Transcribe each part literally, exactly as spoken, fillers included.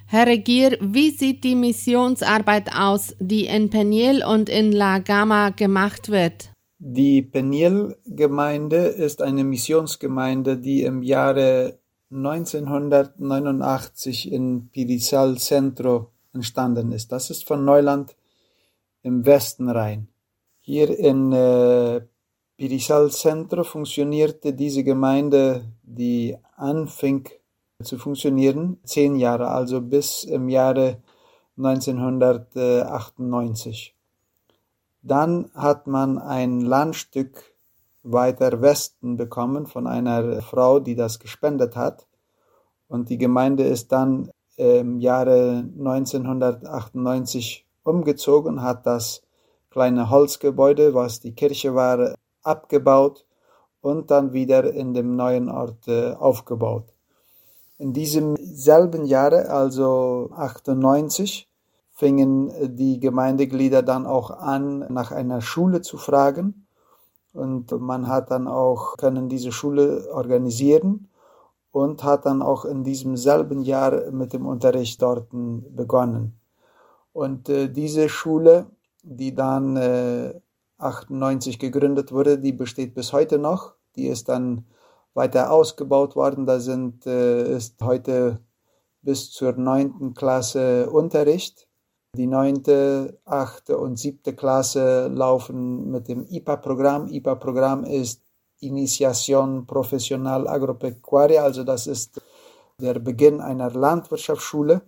Herr Regier, wie sieht die Missionsarbeit aus, die in Peniel und in La Gama gemacht wird? Die Peniel-Gemeinde ist eine Missionsgemeinde, die im Jahre neunzehnhundertneunundachtzig in Pirizal Centro entstanden ist. Das ist von Neuland im Westen Rhein. Hier in äh, Pirizal Centro funktionierte diese Gemeinde, die anfing zu funktionieren, zehn Jahre, also bis im Jahre neunzehnhundertachtundneunzig. Dann hat man ein Landstück weiter Westen bekommen von einer Frau, die das gespendet hat. Und die Gemeinde ist dann im Jahre neunzehnhundertachtundneunzig umgezogen, hat das kleine Holzgebäude, was die Kirche war, abgebaut und dann wieder in dem neuen Ort äh, aufgebaut. In diesem selben Jahre, also achtundneunzig, fingen die Gemeindeglieder dann auch an, nach einer Schule zu fragen. Und man hat dann auch können diese Schule organisieren und hat dann auch in diesem selben Jahr mit dem Unterricht dort begonnen. Und äh, diese Schule, die dann äh, achtundneunzig gegründet wurde, die besteht bis heute noch. Die ist dann weiter ausgebaut worden. Da sind, äh, ist heute bis zur neunten Klasse Unterricht. Die neunte, achte und siebte Klasse laufen mit dem I P A-Programm. I P A-Programm ist Initiación Profesional Agropecuaria, also das ist der Beginn einer Landwirtschaftsschule.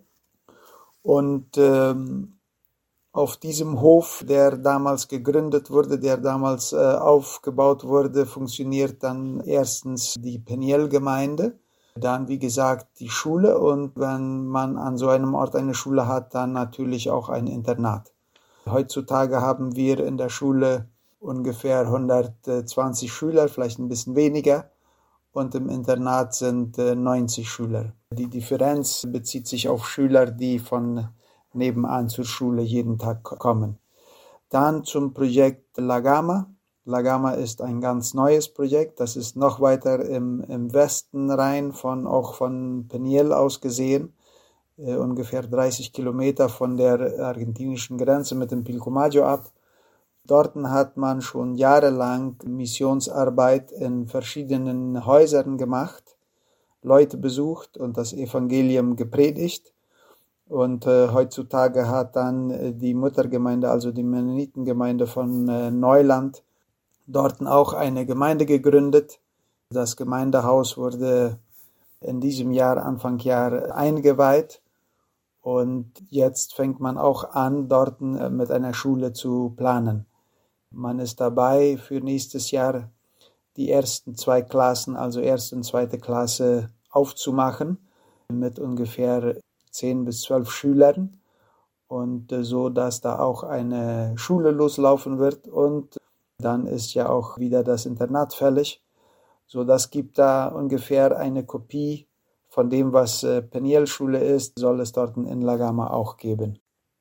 Und ähm, auf diesem Hof, der damals gegründet wurde, der damals äh, aufgebaut wurde, funktioniert dann erstens die Peniel-Gemeinde, dann wie gesagt die Schule und wenn man an so einem Ort eine Schule hat, dann natürlich auch ein Internat. Heutzutage haben wir in der Schule ungefähr hundertzwanzig Schüler, vielleicht ein bisschen weniger, und im Internat sind äh, neunzig Schüler. Die Differenz bezieht sich auf Schüler, die von nebenan zur Schule jeden Tag kommen. Dann zum Projekt La Gama. La Gama ist ein ganz neues Projekt. Das ist noch weiter im, im Westen Rhein, von, auch von Peniel aus gesehen, äh, ungefähr dreißig Kilometer von der argentinischen Grenze mit dem Pilcomayo ab. Dort hat man schon jahrelang Missionsarbeit in verschiedenen Häusern gemacht, Leute besucht und das Evangelium gepredigt. Und äh, heutzutage hat dann äh, die Muttergemeinde, also die Mennonitengemeinde von äh, Neuland, dort auch eine Gemeinde gegründet. Das Gemeindehaus wurde in diesem Jahr, Anfang Jahr, eingeweiht. Und jetzt fängt man auch an, dort äh, mit einer Schule zu planen. Man ist dabei, für nächstes Jahr die ersten zwei Klassen, also erste und zweite Klasse, aufzumachen mit ungefähr zehn bis zwölf Schülern und äh, so, dass da auch eine Schule loslaufen wird und dann ist ja auch wieder das Internat fällig. So, das gibt da ungefähr eine Kopie von dem, was äh, Peniel-Schule ist, soll es dort in La Gama auch geben.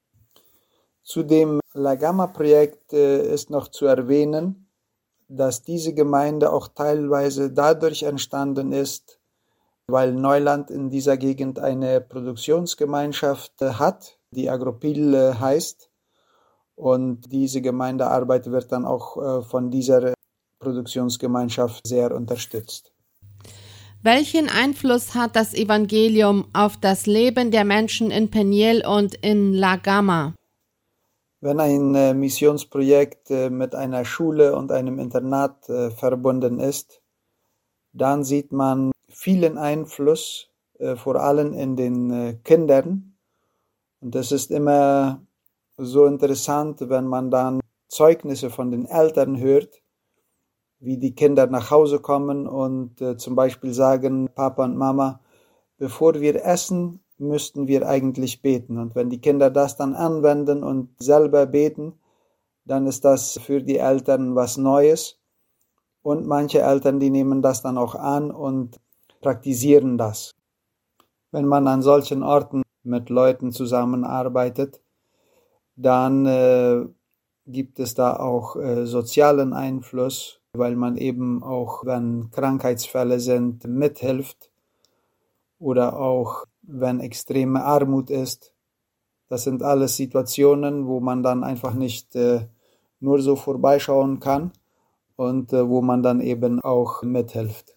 Zu dem La Gama-Projekt äh, ist noch zu erwähnen, dass diese Gemeinde auch teilweise dadurch entstanden ist, weil Neuland in dieser Gegend eine Produktionsgemeinschaft hat, die Agropil heißt. Und diese Gemeindearbeit wird dann auch von dieser Produktionsgemeinschaft sehr unterstützt. Welchen Einfluss hat das Evangelium auf das Leben der Menschen in Peniel und in La Gama? Wenn ein Missionsprojekt mit einer Schule und einem Internat verbunden ist, dann sieht man vielen Einfluss, äh, vor allem in den äh, Kindern. Und das ist immer so interessant, wenn man dann Zeugnisse von den Eltern hört, wie die Kinder nach Hause kommen und äh, zum Beispiel sagen, Papa und Mama, bevor wir essen, müssten wir eigentlich beten. Und wenn die Kinder das dann anwenden und selber beten, dann ist das für die Eltern was Neues. Und manche Eltern, die nehmen das dann auch an und praktizieren das. Wenn man an solchen Orten mit Leuten zusammenarbeitet, dann äh, gibt es da auch äh, sozialen Einfluss, weil man eben auch, wenn Krankheitsfälle sind, mithilft oder auch wenn extreme Armut ist. Das sind alles Situationen, wo man dann einfach nicht äh, nur so vorbeischauen kann und äh, wo man dann eben auch mithilft.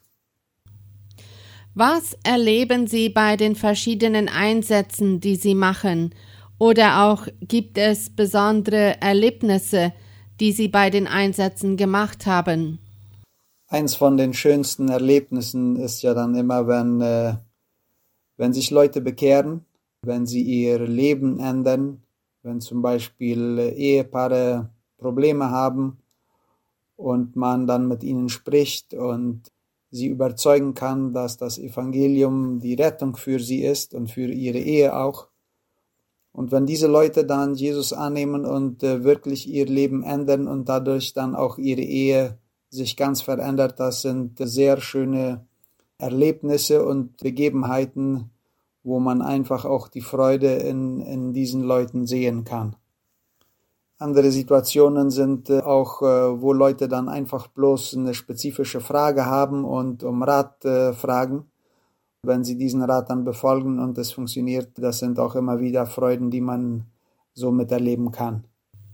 Was erleben Sie bei den verschiedenen Einsätzen, die Sie machen? Oder auch gibt es besondere Erlebnisse, die Sie bei den Einsätzen gemacht haben? Eins von den schönsten Erlebnissen ist ja dann immer, wenn, äh, wenn sich Leute bekehren, wenn sie ihr Leben ändern, wenn zum Beispiel äh, Ehepaare Probleme haben und man dann mit ihnen spricht und sie überzeugen kann, dass das Evangelium die Rettung für sie ist und für ihre Ehe auch. Und wenn diese Leute dann Jesus annehmen und äh, wirklich ihr Leben ändern und dadurch dann auch ihre Ehe sich ganz verändert, das sind sehr schöne Erlebnisse und Begebenheiten, wo man einfach auch die Freude in, in diesen Leuten sehen kann. Andere Situationen sind äh, auch, äh, wo Leute dann einfach bloß eine spezifische Frage haben und um Rat äh, fragen. Wenn sie diesen Rat dann befolgen und es funktioniert, das sind auch immer wieder Freuden, die man so miterleben kann.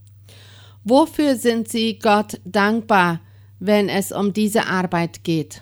Wofür sind Sie Gott dankbar, wenn es um diese Arbeit geht?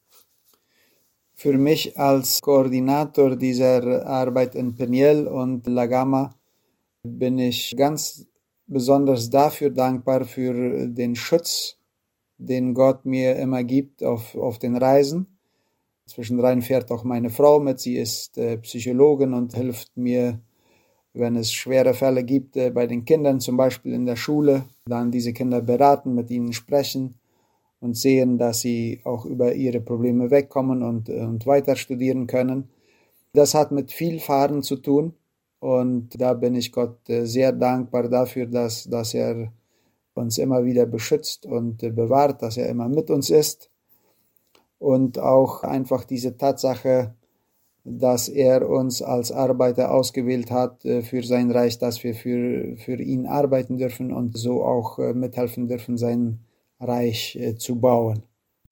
Für mich als Koordinator dieser Arbeit in Peniel und La Gama bin ich ganz besonders dafür dankbar für den Schutz, den Gott mir immer gibt auf, auf den Reisen. Zwischendrin fährt auch meine Frau mit, sie ist äh, Psychologin und hilft mir, wenn es schwere Fälle gibt, äh, bei den Kindern, zum Beispiel in der Schule, dann diese Kinder beraten, mit ihnen sprechen und sehen, dass sie auch über ihre Probleme wegkommen und, und weiter studieren können. Das hat mit viel Fahren zu tun und da bin ich Gott äh, sehr dankbar dafür, dass, dass er uns immer wieder beschützt und äh, bewahrt, dass er immer mit uns ist. Und auch einfach diese Tatsache, dass er uns als Arbeiter ausgewählt hat für sein Reich, dass wir für, für ihn arbeiten dürfen und so auch mithelfen dürfen, sein Reich zu bauen.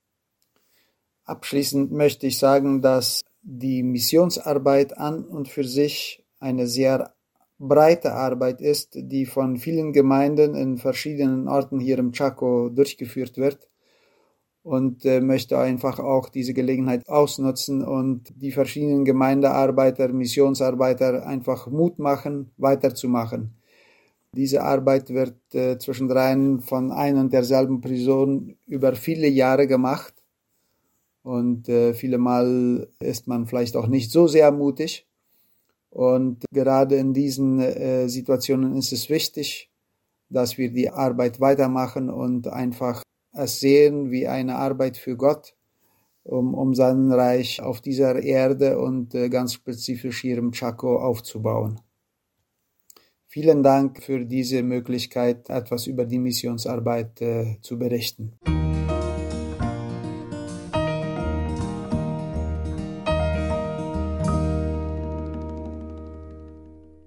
Abschließend möchte ich sagen, dass die Missionsarbeit an und für sich eine sehr breite Arbeit ist, die von vielen Gemeinden in verschiedenen Orten hier im Chaco durchgeführt wird. Und äh, möchte einfach auch diese Gelegenheit ausnutzen und die verschiedenen Gemeindearbeiter, Missionsarbeiter einfach Mut machen, weiterzumachen. Diese Arbeit wird äh, zwischendrin von ein und derselben Person über viele Jahre gemacht und äh, viele Mal ist man vielleicht auch nicht so sehr mutig. Und gerade in diesen äh, Situationen ist es wichtig, dass wir die Arbeit weitermachen und einfach es sehen wie eine Arbeit für Gott, um, um sein Reich auf dieser Erde und äh, ganz spezifisch hier im Chaco aufzubauen. Vielen Dank für diese Möglichkeit, etwas über die Missionsarbeit äh, zu berichten.